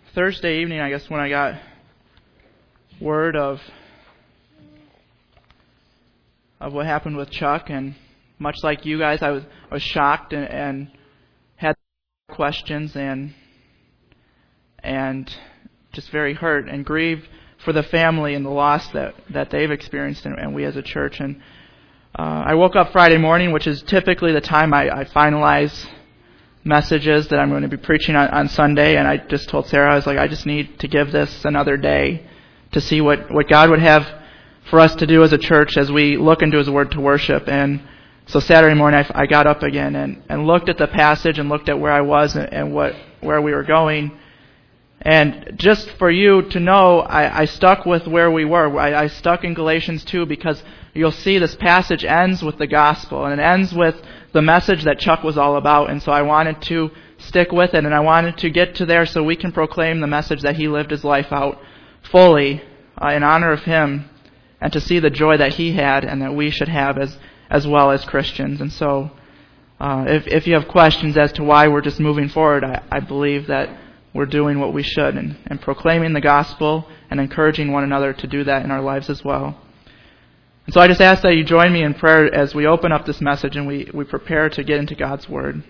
Thursday evening, I guess, when I got word of what happened with Chuck, and much like you guys, I was shocked and had questions and just very hurt and grieved for the family and the loss that they've experienced, and we as a church. And I woke up Friday morning, which is typically the time I finalize messages that I'm going to be preaching on Sunday, and I just told Sarah, I was like, I just need to give this another day to see what God would have for us to do as a church as we look into His Word to worship. And so Saturday morning I got up again and looked at the passage and looked at where I was and where we were going. And just for you to know, I stuck with where we were. I stuck in Galatians 2 because you'll see this passage ends with the gospel, and it ends with the message that Chuck was all about. And so I wanted to stick with it, and I wanted to get to there so we can proclaim the message that he lived his life out fully in honor of him, and to see the joy that he had and that we should have as well as Christians. And so if you have questions as to why we're just moving forward, I believe that we're doing what we should and proclaiming the gospel and encouraging one another to do that in our lives as well. And so I just ask that you join me in prayer as we open up this message and we prepare to get into God's Word.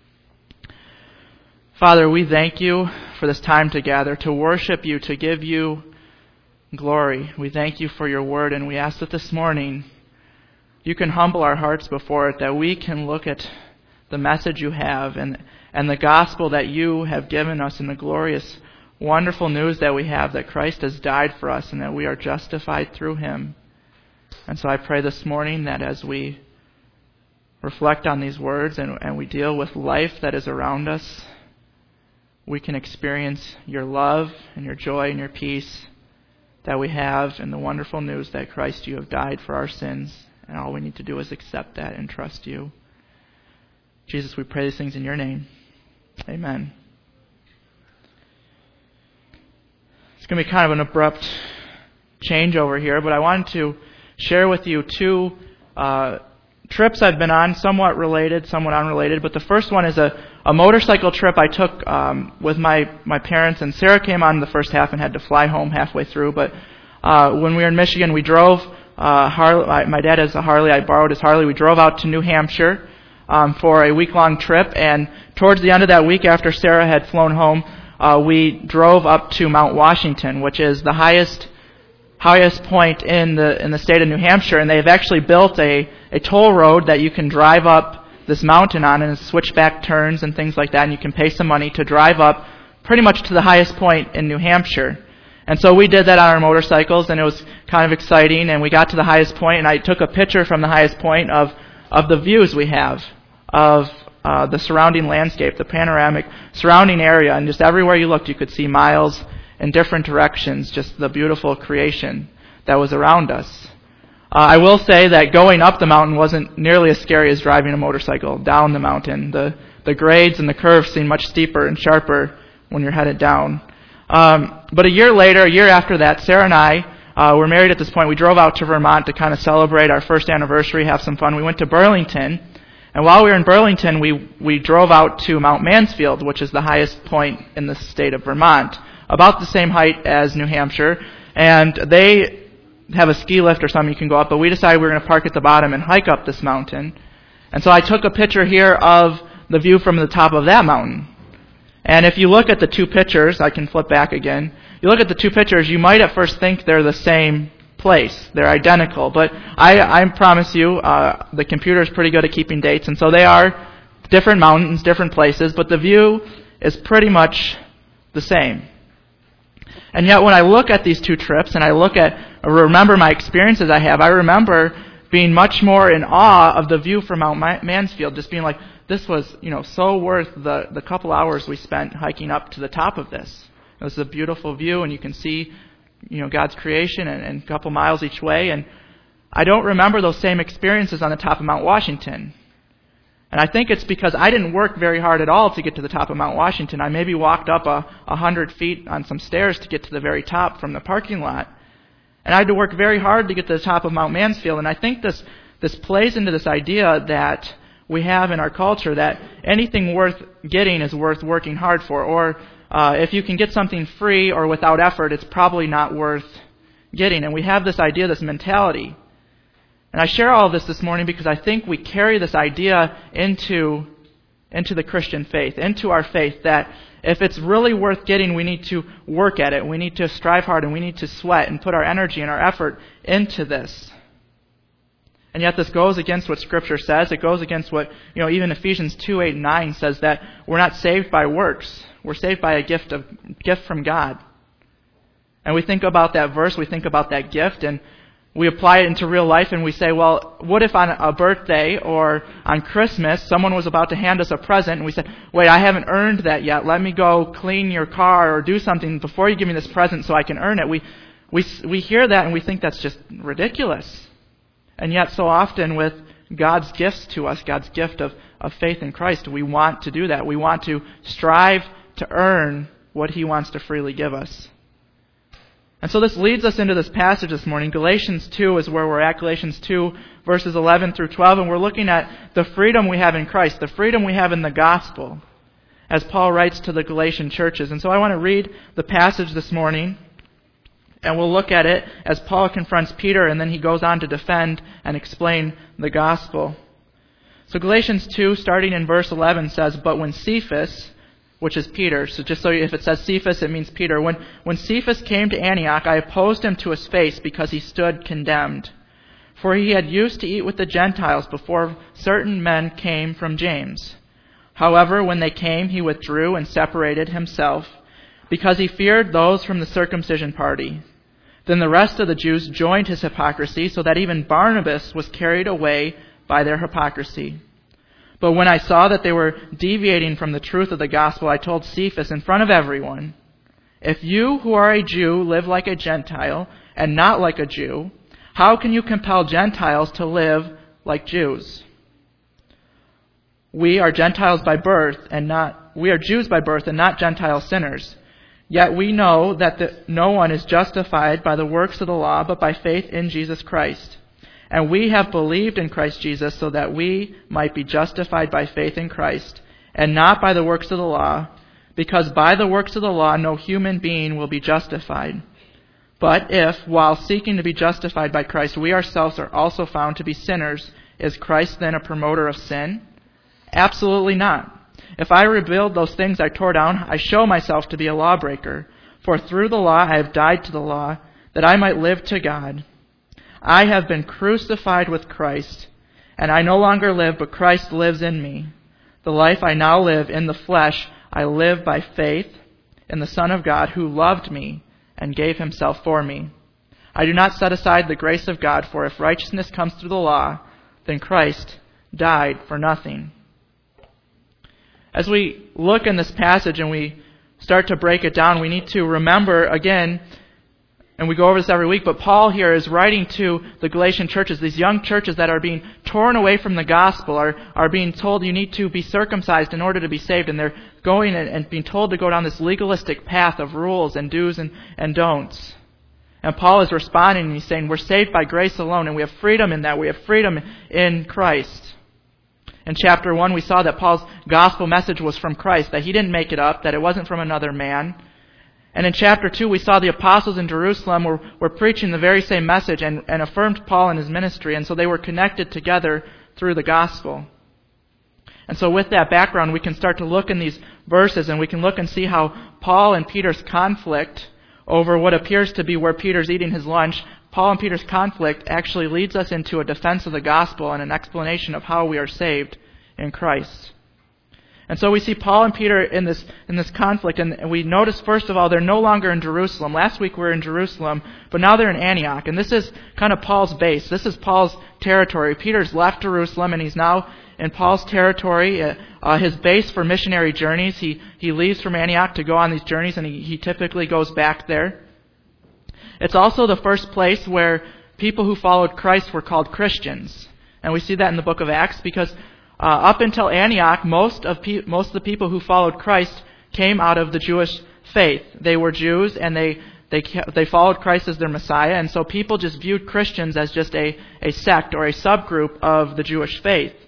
Father, we thank you for this time to gather, to worship you, to give you glory. We thank you for your Word, and we ask that this morning you can humble our hearts before it, that we can look at the message you have and the gospel that you have given us, and the glorious, wonderful news that we have that Christ has died for us and that we are justified through him. And so I pray this morning that as we reflect on these words and we deal with life that is around us, we can experience your love and your joy and your peace that we have in the wonderful news that Christ, you have died for our sins, and all we need to do is accept that and trust you. Jesus, we pray these things in your name. Amen. It's going to be kind of an abrupt change over here, but I wanted to share with you two trips I've been on, somewhat related, somewhat unrelated. But the first one is a motorcycle trip I took with my parents, and Sarah came on the first half and had to fly home halfway through. But when we were in Michigan, we drove Harley. My dad has a Harley. I borrowed his Harley. We drove out to New Hampshire for a week-long trip, and towards the end of that week, after Sarah had flown home, we drove up to Mount Washington, which is the highest point in the state of New Hampshire, and they've actually built a toll road that you can drive up this mountain on, and switchback turns and things like that, and you can pay some money to drive up pretty much to the highest point in New Hampshire. And so we did that on our motorcycles, and it was kind of exciting, and we got to the highest point, and I took a picture from the highest point of the views we have of the surrounding landscape, the panoramic surrounding area, and just everywhere you looked you could see miles in different directions, just the beautiful creation that was around us. I will say that going up the mountain wasn't nearly as scary as driving a motorcycle down the mountain. The grades and the curves seem much steeper and sharper when you're headed down. But a year after that, Sarah and I were married at this point. We drove out to Vermont to kind of celebrate our first anniversary, have some fun. We went to Burlington, and while we were in Burlington, we drove out to Mount Mansfield, which is the highest point in the state of Vermont, about the same height as New Hampshire, and they have a ski lift or something you can go up, but we decided we were going to park at the bottom and hike up this mountain. And so I took a picture here of the view from the top of that mountain. And if you look at the two pictures, I can flip back again, you look at the two pictures, you might at first think they're the same place. They're identical, but I promise you, the computer is pretty good at keeping dates, and so they are different mountains, different places, but the view is pretty much the same. And yet when I look at these two trips and I remember my experiences I have, I remember being much more in awe of the view from Mount Mansfield, just being like, this was, so worth the couple hours we spent hiking up to the top of this. It was a beautiful view, and you can see, God's creation and a couple miles each way. And I don't remember those same experiences on the top of Mount Washington. And I think it's because I didn't work very hard at all to get to the top of Mount Washington. I maybe walked up 100 feet on some stairs to get to the very top from the parking lot. And I had to work very hard to get to the top of Mount Mansfield. And I think this plays into this idea that we have in our culture that anything worth getting is worth working hard for. Or if you can get something free or without effort, it's probably not worth getting. And we have this idea, this mentality. And I share all of this morning because I think we carry this idea into the Christian faith, into our faith, that if it's really worth getting, we need to work at it. We need to strive hard and we need to sweat and put our energy and our effort into this. And yet this goes against what Scripture says. It goes against what, even Ephesians 2:8-9 says, that we're not saved by works. We're saved by a gift from God. And we think about that verse, we think about that gift, and we apply it into real life, and we say, well, what if on a birthday or on Christmas someone was about to hand us a present, and we said, wait, I haven't earned that yet. Let me go clean your car or do something before you give me this present so I can earn it. We hear that and we think that's just ridiculous. And yet so often with God's gifts to us, God's gift of faith in Christ, we want to do that. We want to strive to earn what He wants to freely give us. And so this leads us into this passage this morning. Galatians 2 is where we're at. Galatians 2, verses 11 through 12. And we're looking at the freedom we have in Christ, the freedom we have in the gospel, as Paul writes to the Galatian churches. And so I want to read the passage this morning, and we'll look at it as Paul confronts Peter, and then he goes on to defend and explain the gospel. So Galatians 2, starting in verse 11, says, "But when Cephas," which is Peter, so just so if it says Cephas, it means Peter. When Cephas came to Antioch, I opposed him to his face because he stood condemned. For he had used to eat with the Gentiles before certain men came from James. However, when they came, he withdrew and separated himself, because he feared those from the circumcision party. Then the rest of the Jews joined his hypocrisy, so that even Barnabas was carried away by their hypocrisy. But when I saw that they were deviating from the truth of the gospel, I told Cephas in front of everyone, if you who are a Jew live like a Gentile and not like a Jew, how can you compel Gentiles to live like Jews? We are Gentiles by birth we are Jews by birth and not Gentile sinners. Yet we know that no one is justified by the works of the law, but by faith in Jesus Christ. And we have believed in Christ Jesus so that we might be justified by faith in Christ, and not by the works of the law, because by the works of the law no human being will be justified. But if, while seeking to be justified by Christ, we ourselves are also found to be sinners, is Christ then a promoter of sin? Absolutely not. If I rebuild those things I tore down, I show myself to be a lawbreaker. For through the law I have died to the law, that I might live to God. I have been crucified with Christ, and I no longer live, but Christ lives in me. The life I now live in the flesh, I live by faith in the Son of God, who loved me and gave himself for me. I do not set aside the grace of God, for if righteousness comes through the law, then Christ died for nothing. As we look in this passage and we start to break it down, we need to remember again, and we go over this every week, but Paul here is writing to the Galatian churches, these young churches that are being torn away from the gospel, are being told you need to be circumcised in order to be saved, and they're going and being told to go down this legalistic path of rules and do's and don'ts. And Paul is responding and he's saying we're saved by grace alone, and we have freedom in that. We have freedom in Christ. In chapter 1, we saw that Paul's gospel message was from Christ, that he didn't make it up, that it wasn't from another man. And in chapter 2, we saw the apostles in Jerusalem were preaching the very same message and affirmed Paul in his ministry, and so they were connected together through the gospel. And so with that background, we can start to look in these verses, and we can look and see how Paul and Peter's conflict over what appears to be where Peter's eating his lunch, Paul and Peter's conflict actually leads us into a defense of the gospel and an explanation of how we are saved in Christ. And so we see Paul and Peter in this conflict, and we notice, first of all, they're no longer in Jerusalem. Last week we were in Jerusalem, but now they're in Antioch. And this is kind of Paul's base. This is Paul's territory. Peter's left Jerusalem, and he's now in Paul's territory, his base for missionary journeys. He leaves from Antioch to go on these journeys, and he typically goes back there. It's also the first place where people who followed Christ were called Christians. And we see that in the book of Acts, because up until Antioch, most of the people who followed Christ came out of the Jewish faith. They were Jews, and they followed Christ as their Messiah, and so people just viewed Christians as just a sect or a subgroup of the Jewish faith.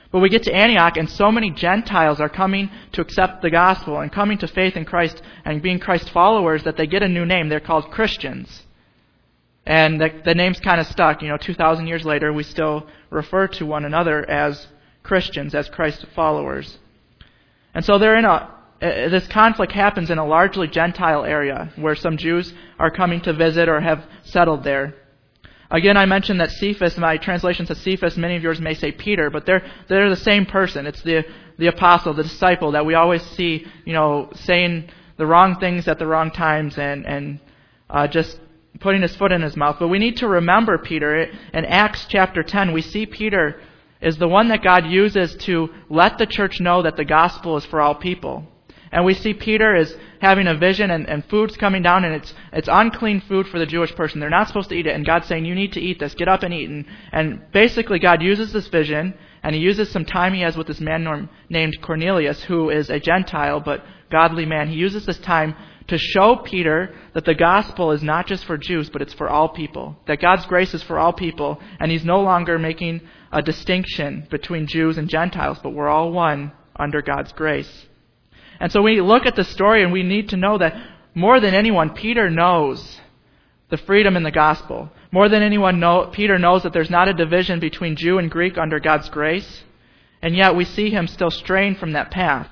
But we get to Antioch, and so many Gentiles are coming to accept the gospel and coming to faith in Christ and being Christ followers that they get a new name. They're called Christians. And the name's kind of stuck. 2,000 years later, we still refer to one another as Christians, as Christ followers. And so this conflict happens in a largely Gentile area where some Jews are coming to visit or have settled there. Again, I mentioned that Cephas, my translation says Cephas, many of yours may say Peter, but they're the same person. It's the apostle, the disciple that we always see, saying the wrong things at the wrong times and just putting his foot in his mouth. But we need to remember Peter. In Acts chapter 10, we see Peter is the one that God uses to let the church know that the gospel is for all people. And we see Peter is having a vision and food's coming down, and it's unclean food for the Jewish person. They're not supposed to eat it. And God's saying, you need to eat this. Get up and eat. And basically God uses this vision, and he uses some time he has with this man named Cornelius, who is a Gentile but godly man. He uses this time to show Peter that the gospel is not just for Jews, but it's for all people. That God's grace is for all people, and he's no longer making a distinction between Jews and Gentiles, but we're all one under God's grace. And so we look at the story and we need to know that more than anyone, Peter knows the freedom in the gospel. More than anyone, Peter knows that there's not a division between Jew and Greek under God's grace. And yet we see him still straying from that path.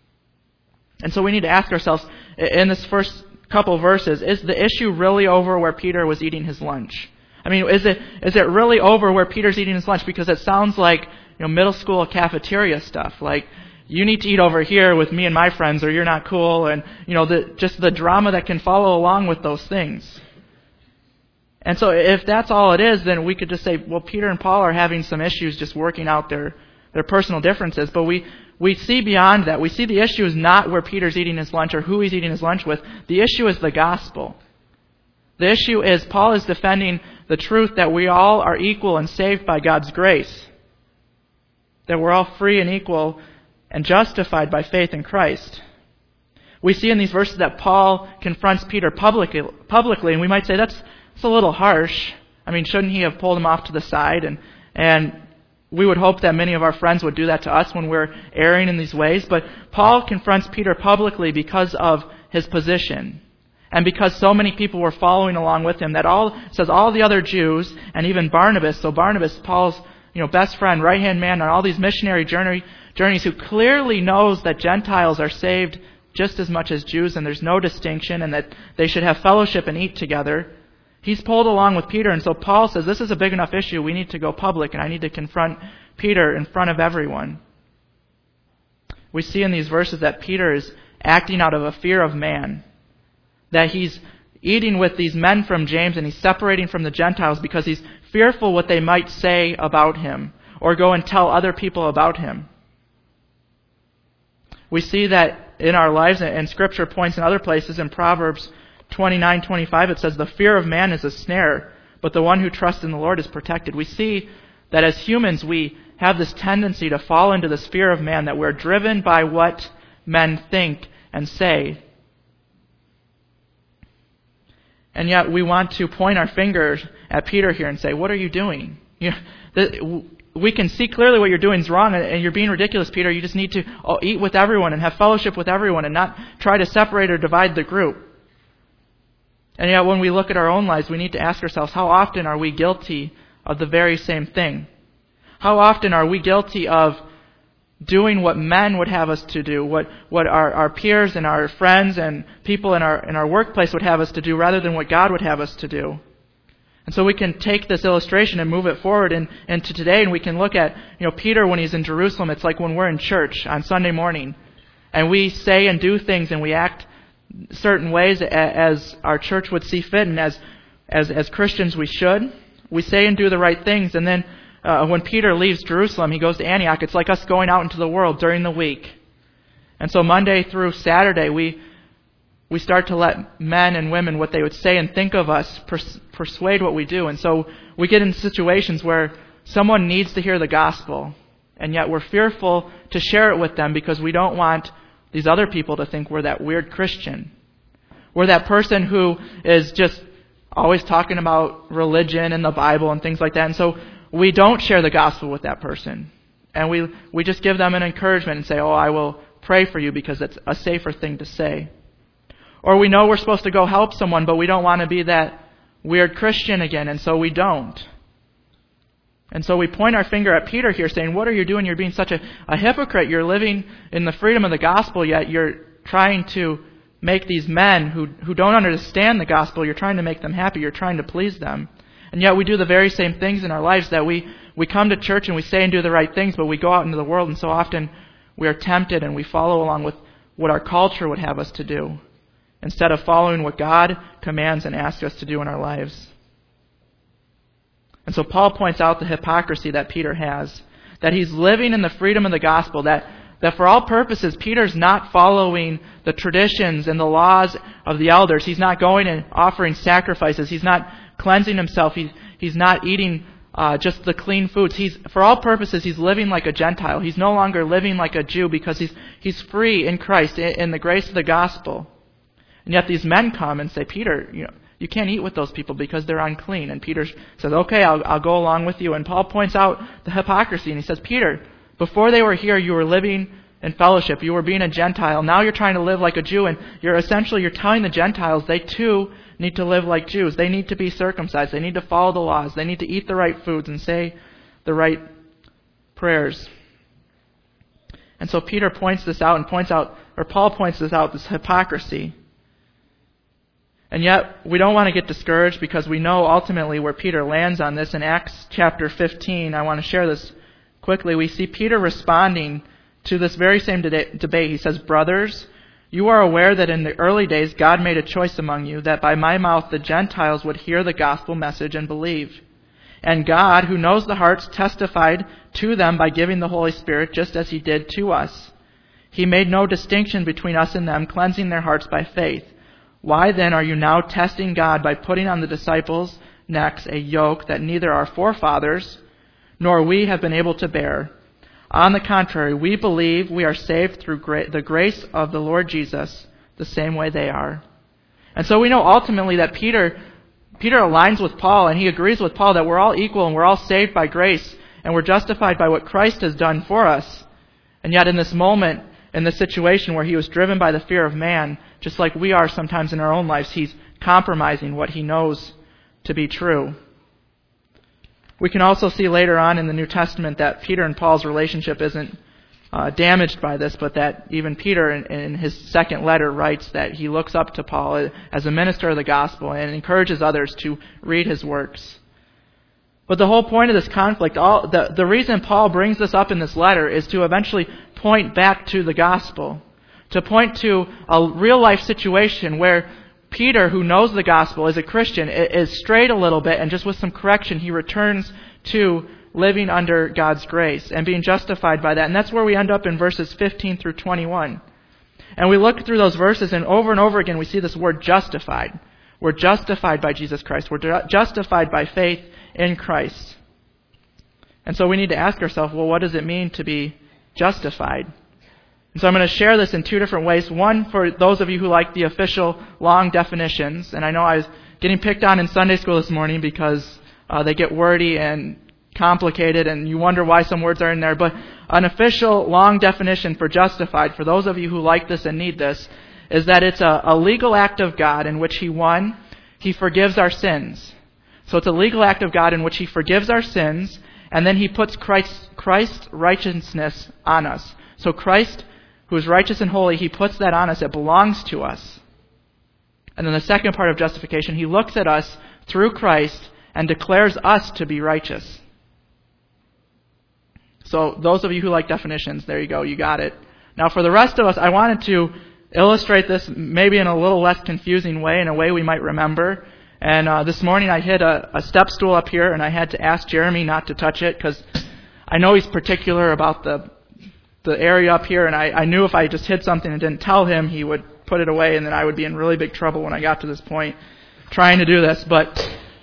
And so we need to ask ourselves, in this first couple verses, is the issue really over where Peter was eating his lunch? I mean, is it really over where Peter's eating his lunch? Because it sounds like middle school cafeteria stuff. Like, you need to eat over here with me and my friends or you're not cool. And, just the drama that can follow along with those things. And so if that's all it is, then we could just say, well, Peter and Paul are having some issues just working out their personal differences. But we see beyond that. We see the issue is not where Peter's eating his lunch or who he's eating his lunch with. The issue is the gospel. The issue is Paul is defending the truth that we all are equal and saved by God's grace. That we're all free and equal and justified by faith in Christ. We see in these verses that Paul confronts Peter publicly, and we might say that's a little harsh. I mean, shouldn't he have pulled him off to the side? And we would hope that many of our friends would do that to us when we're erring in these ways. But Paul confronts Peter publicly because of his position. And because so many people were following along with him, that all the other Jews, and even Barnabas, so Barnabas, Paul's best friend, right-hand man on all these missionary journeys, who clearly knows that Gentiles are saved just as much as Jews, and there's no distinction, and that they should have fellowship and eat together. He's pulled along with Peter, and so Paul says, this is a big enough issue, we need to go public, and I need to confront Peter in front of everyone. We see in these verses that Peter is acting out of a fear of man, that he's eating with these men from James, and he's separating from the Gentiles because he's fearful what they might say about him, or go and tell other people about him. We see that in our lives, and Scripture points in other places. In Proverbs 29:25, it says, the fear of man is a snare, but the one who trusts in the Lord is protected. We see that as humans, we have this tendency to fall into this fear of man, that we're driven by what men think and say. And yet we want to point our fingers at Peter here and say, what are you doing? We can see clearly what you're doing is wrong, and you're being ridiculous, Peter. You just need to eat with everyone and have fellowship with everyone and not try to separate or divide the group. And yet when we look at our own lives, we need to ask ourselves, how often are we guilty of the very same thing? How often are we guilty of doing what men would have us to do, what our peers and our friends and people in our workplace would have us to do, rather than what God would have us to do? And so we can take this illustration and move it forward into today, and we can look at, Peter when he's in Jerusalem. It's like when we're in church on Sunday morning, and we say and do things and we act certain ways as our church would see fit, and as Christians we should. We say and do the right things, and then when Peter leaves Jerusalem, he goes to Antioch. It's like us going out into the world during the week. And so Monday through Saturday, we start to let men and women, what they would say and think of us, persuade what we do. And so we get into situations where someone needs to hear the gospel, and yet we're fearful to share it with them because we don't want these other people to think we're that weird Christian. We're that person who is just always talking about religion and the Bible and things like that. And so we don't share the gospel with that person. And we just give them an encouragement and say, oh, I will pray for you because it's a safer thing to say. Or we know we're supposed to go help someone, but we don't want to be that weird Christian again, and so we don't. And so we point our finger at Peter here saying, what are you doing? You're being such a hypocrite. You're living in the freedom of the gospel, yet you're trying to make these men who don't understand the gospel, you're trying to make them happy. You're trying to please them. And yet we do the very same things in our lives, that we come to church and we say and do the right things, but we go out into the world and so often we are tempted and we follow along with what our culture would have us to do, instead of following what God commands and asks us to do in our lives. And so Paul points out the hypocrisy that Peter has, that he's living in the freedom of the gospel, that for all purposes, Peter's not following the traditions and the laws of the elders. He's not going and offering sacrifices. He's not cleansing himself. He's not eating just the clean foods. For all purposes, he's living like a Gentile. He's no longer living like a Jew because he's free in Christ, in the grace of the gospel. And yet these men come and say, Peter, you can't eat with those people because they're unclean. And Peter says, okay, I'll go along with you. And Paul points out the hypocrisy, and he says, Peter, before they were here, you were living in fellowship. You were being a Gentile. Now you're trying to live like a Jew, and you're telling the Gentiles they too need to live like Jews. They need to be circumcised. They need to follow the laws. They need to eat the right foods and say the right prayers. And so Peter points this out, Paul points this out, this hypocrisy. And yet, we don't want to get discouraged because we know ultimately where Peter lands on this. In Acts chapter 15, I want to share this quickly. We see Peter responding to this very same debate. He says, brothers, you are aware that in the early days God made a choice among you, that by my mouth the Gentiles would hear the gospel message and believe. And God, who knows the hearts, testified to them by giving the Holy Spirit, just as He did to us. He made no distinction between us and them, cleansing their hearts by faith. Why then are you now testing God by putting on the disciples' necks a yoke that neither our forefathers nor we have been able to bear? On the contrary, we believe we are saved through the grace of the Lord Jesus, the same way they are. And so we know ultimately that Peter aligns with Paul, and he agrees with Paul that we're all equal and we're all saved by grace and we're justified by what Christ has done for us. And yet in this moment, in this situation where he was driven by the fear of man, just like we are sometimes in our own lives, he's compromising what he knows to be true. We can also see later on in the New Testament that Peter and Paul's relationship isn't damaged by this, but that even Peter in his second letter writes that he looks up to Paul as a minister of the gospel and encourages others to read his works. But the whole point of this conflict, the reason Paul brings this up in this letter is to eventually point back to the gospel, to point to a real-life situation where Peter, who knows the gospel, is a Christian, is strayed a little bit, and just with some correction, he returns to living under God's grace and being justified by that. And that's where we end up in verses 15 through 21. And we look through those verses, and over again we see this word justified. We're justified by Jesus Christ. We're justified by faith in Christ. And so we need to ask ourselves, well, what does it mean to be justified? And so I'm going to share this in two different ways. One, for those of you who like the official long definitions. And I know I was getting picked on in Sunday school this morning because they get wordy and complicated and you wonder why some words are in there. But an official long definition for justified, for those of you who like this and need this, is that it's a legal act of God in which He forgives our sins. So it's a legal act of God in which He forgives our sins, and then He puts Christ's righteousness on us. So Christ, who is righteous and holy, He puts that on us. It belongs to us. And then the second part of justification, He looks at us through Christ and declares us to be righteous. So those of you who like definitions, there you go, you got it. Now for the rest of us, I wanted to illustrate this maybe in a little less confusing way, in a way we might remember. And this morning I hit a step stool up here, and I had to ask Jeremy not to touch it because I know he's particular about the area up here, and I knew if I just hit something and didn't tell him, he would put it away, and then I would be in really big trouble when I got to this point trying to do this. But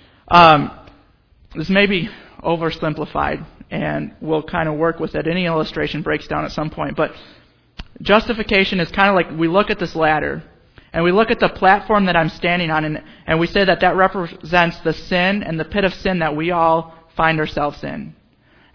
this may be oversimplified, and we'll kind of work with it. Any illustration breaks down at some point. But justification is kind of like we look at this ladder, and we look at the platform that I'm standing on, and we say that represents the sin and the pit of sin that we all find ourselves in.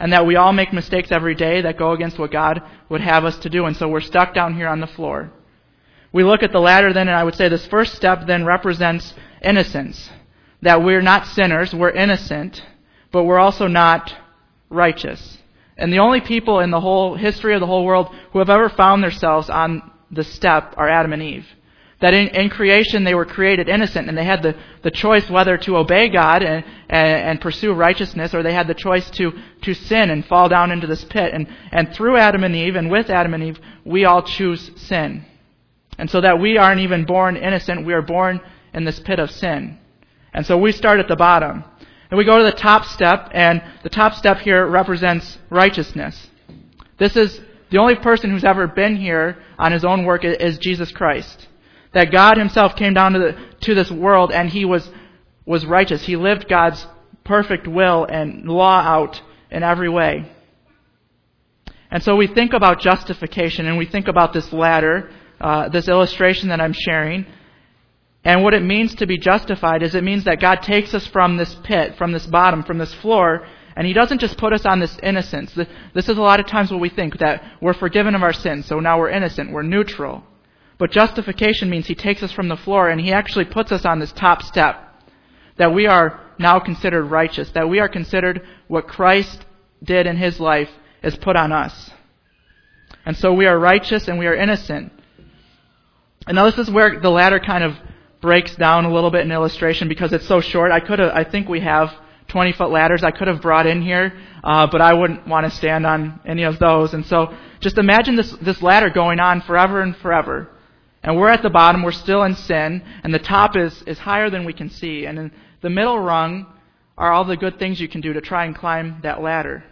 and that we all make mistakes every day that go against what God would have us to do, and so we're stuck down here on the floor. We look at the ladder then, and I would say this first step then represents innocence. That we're not sinners, we're innocent, but we're also not righteous. And the only people in the whole history of the whole world who have ever found themselves on the step are Adam and Eve. That in creation they were created innocent, and they had the choice whether to obey God and pursue righteousness, or they had the choice to sin and fall down into this pit. And through Adam and Eve, and with Adam and Eve, we all choose sin. And so that we aren't even born innocent, we are born in this pit of sin. And so we start at the bottom. And we go to the top step, and the top step here represents righteousness. This is the only person who's ever been here on his own work is Jesus Christ. That God himself came down to this world, and he was righteous. He lived God's perfect will and law out in every way. And so we think about justification, and we think about this ladder, this illustration that I'm sharing. And what it means to be justified is it means that God takes us from this pit, from this bottom, from this floor, and he doesn't just put us on this innocence. This is a lot of times what we think, that we're forgiven of our sins, so now we're innocent, we're neutral. But justification means he takes us from the floor and he actually puts us on this top step, that we are now considered righteous, that we are considered what Christ did in his life is put on us. And so we are righteous and we are innocent. And now this is where the ladder kind of breaks down a little bit in illustration because it's so short. I think we have 20-foot ladders I could have brought in here, but I wouldn't want to stand on any of those. And so just imagine this ladder going on forever and forever. And we're at the bottom, we're still in sin, and the top is higher than we can see. And in the middle rung are all the good things you can do to try and climb that ladder.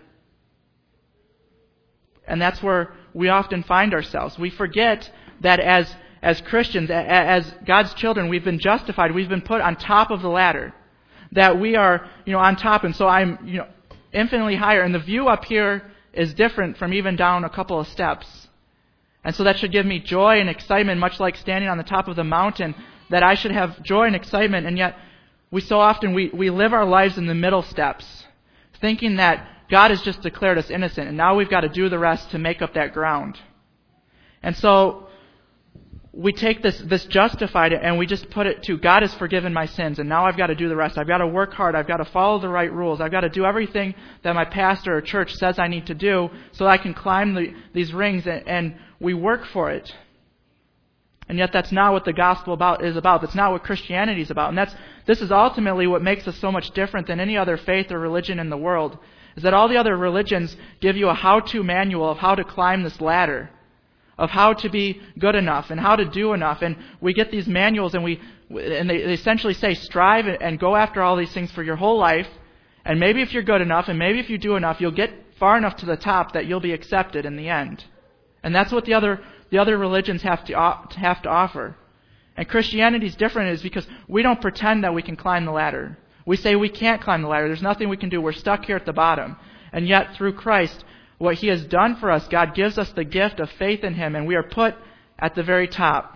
And that's where we often find ourselves. We forget that as Christians, as God's children, we've been justified. We've been put on top of the ladder. That we are, on top. And so I'm, infinitely higher. And the view up here is different from even down a couple of steps. And so that should give me joy and excitement, much like standing on the top of the mountain, that I should have joy and excitement. And yet, we so often, we live our lives in the middle steps, thinking that God has just declared us innocent, and now we've got to do the rest to make up that ground. And so we take this justified and we just put it to God has forgiven my sins, and now I've got to do the rest. I've got to work hard. I've got to follow the right rules. I've got to do everything that my pastor or church says I need to do so that I can climb these rings, and we work for it. And yet that's not what the gospel is about. That's not what Christianity is about. And this is ultimately what makes us so much different than any other faith or religion in the world, is that all the other religions give you a how-to manual of how to climb this ladder, of how to be good enough and how to do enough. And we get these manuals and they essentially say strive and go after all these things for your whole life. And maybe if you're good enough and maybe if you do enough, you'll get far enough to the top that you'll be accepted in the end. And that's what the other religions have to offer. And Christianity is different is because we don't pretend that we can climb the ladder. We say we can't climb the ladder. There's nothing we can do. We're stuck here at the bottom. And yet through Christ, what he has done for us, God gives us the gift of faith in him, and we are put at the very top.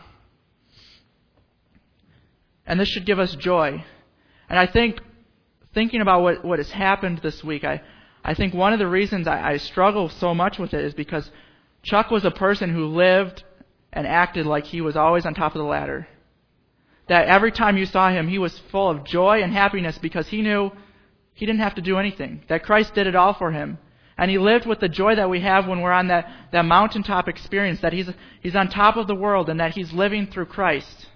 And this should give us joy. And I think, thinking about what has happened this week, I think one of the reasons I struggle so much with it is because Chuck was a person who lived and acted like he was always on top of the ladder. That every time you saw him, he was full of joy and happiness because he knew he didn't have to do anything. That Christ did it all for him. And he lived with the joy that we have when we're on that mountaintop experience, that he's on top of the world and that he's living through Christ.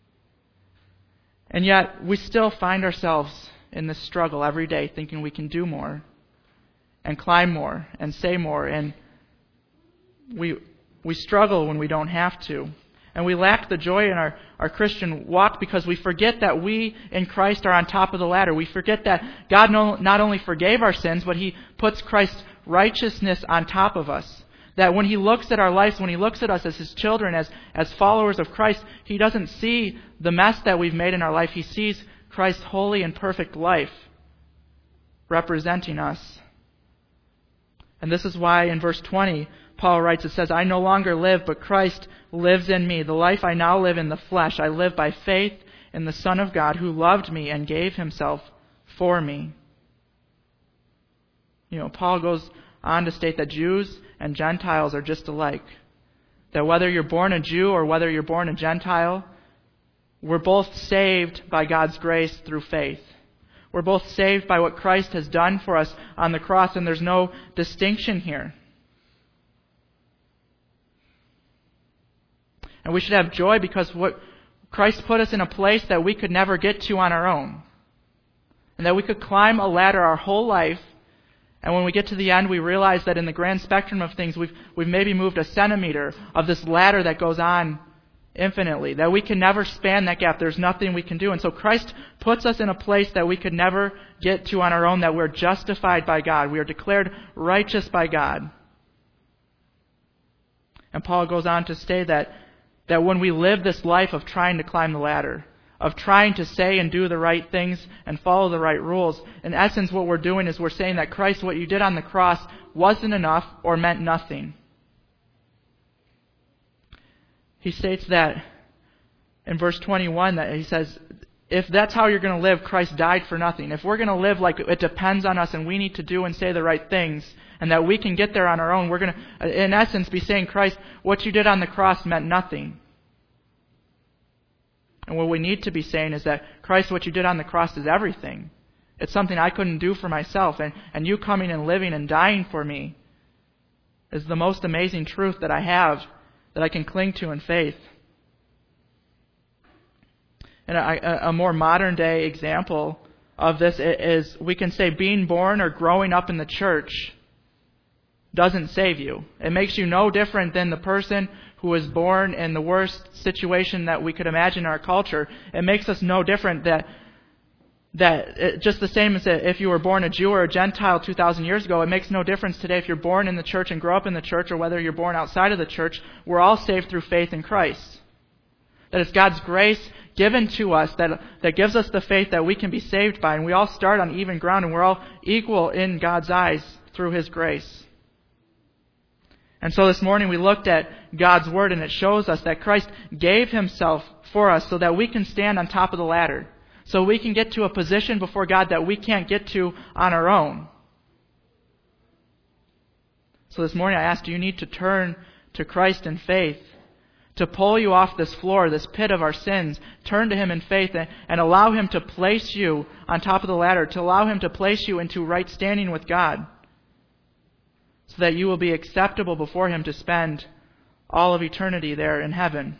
And yet, we still find ourselves in this struggle every day, thinking we can do more and climb more and say more. And we struggle when we don't have to. And we lack the joy in our Christian walk because we forget that we in Christ are on top of the ladder. We forget that God not only forgave our sins, but he puts Christ's righteousness on top of us. That when he looks at our lives, when he looks at us as his children, as followers of Christ, he doesn't see the mess that we've made in our life. He sees Christ's holy and perfect life representing us. And this is why in verse 20, Paul writes, it says, I no longer live, but Christ lives in me. The life I now live in the flesh, I live by faith in the Son of God who loved me and gave himself for me. Paul goes on to state that Jews and Gentiles are just alike. That whether you're born a Jew or whether you're born a Gentile, we're both saved by God's grace through faith. We're both saved by what Christ has done for us on the cross, and there's no distinction here. And we should have joy because what Christ put us in a place that we could never get to on our own. And that we could climb a ladder our whole life, and when we get to the end, we realize that in the grand spectrum of things, we've maybe moved a centimeter of this ladder that goes on infinitely, that we can never span that gap. There's nothing we can do. And so Christ puts us in a place that we could never get to on our own, that we're justified by God. We are declared righteous by God. And Paul goes on to say that when we live this life of trying to climb the ladder, of trying to say and do the right things and follow the right rules, in essence what we're doing is we're saying that Christ, what you did on the cross, wasn't enough or meant nothing. He states that in verse 21, that he says, if that's how you're going to live, Christ died for nothing. If we're going to live like it depends on us and we need to do and say the right things, and that we can get there on our own, we're going to, in essence, be saying, Christ, what you did on the cross meant nothing. And what we need to be saying is that, Christ, what you did on the cross is everything. It's something I couldn't do for myself. And you coming and living and dying for me is the most amazing truth that I have, that I can cling to in faith. And a more modern day example of this is, we can say being born or growing up in the church doesn't save you. It makes you no different than the person who was born in the worst situation that we could imagine in our culture. It makes us no different that just the same as if you were born a Jew or a Gentile 2,000 years ago, it makes no difference today if you're born in the church and grow up in the church or whether you're born outside of the church. We're all saved through faith in Christ. That it's God's grace given to us that gives us the faith that we can be saved by. And we all start on even ground, and we're all equal in God's eyes through His grace. And so this morning we looked at God's Word, and it shows us that Christ gave Himself for us so that we can stand on top of the ladder. So we can get to a position before God that we can't get to on our own. So this morning I ask, do you need to turn to Christ in faith? To pull you off this floor, this pit of our sins, turn to Him in faith and allow Him to place you on top of the ladder, to allow Him to place you into right standing with God, so that you will be acceptable before Him to spend all of eternity there in heaven.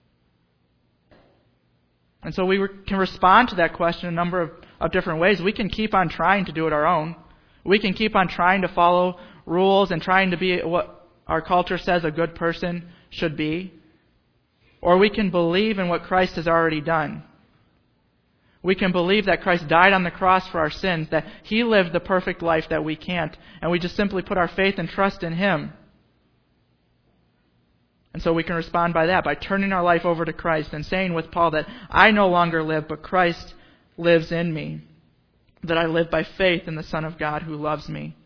And so we can respond to that question a number of different ways. We can keep on trying to do it our own. We can keep on trying to follow rules and trying to be what our culture says a good person should be. Or we can believe in what Christ has already done. We can believe that Christ died on the cross for our sins, that He lived the perfect life that we can't, and we just simply put our faith and trust in Him. And so we can respond by that, by turning our life over to Christ and saying with Paul that I no longer live, but Christ lives in me, that I live by faith in the Son of God who loves me.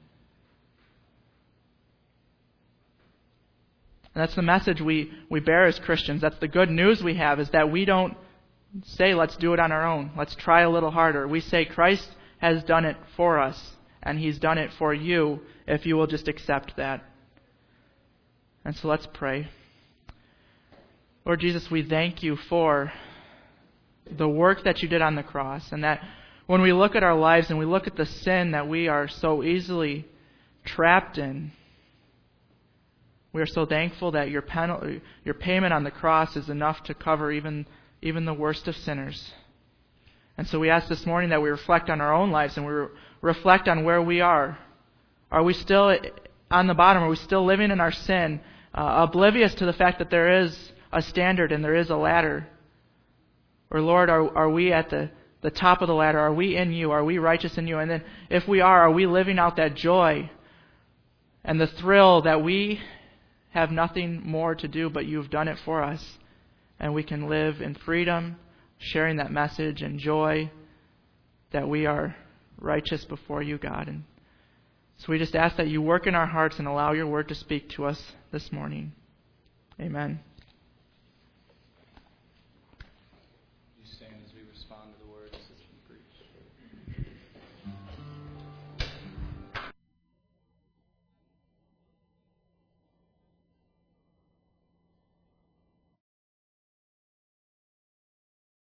And that's the message we bear as Christians. That's the good news we have, is that we don't say, let's do it on our own. Let's try a little harder. We say, Christ has done it for us, and He's done it for you, if you will just accept that. And so let's pray. Lord Jesus, we thank You for the work that You did on the cross, and that when we look at our lives and we look at the sin that we are so easily trapped in, we are so thankful that Your payment on the cross is enough to cover even the worst of sinners. And so we ask this morning that we reflect on our own lives and we reflect on where we are. Are we still on the bottom? Are we still living in our sin, oblivious to the fact that there is a standard and there is a ladder? Or Lord, are we at the top of the ladder? Are we in You? Are we righteous in You? And then if we are we living out that joy and the thrill that we have nothing more to do but You've done it for us? And we can live in freedom, sharing that message and joy that we are righteous before You, God. And so we just ask that You work in our hearts and allow Your Word to speak to us this morning. Amen. You stand as we respond to the words.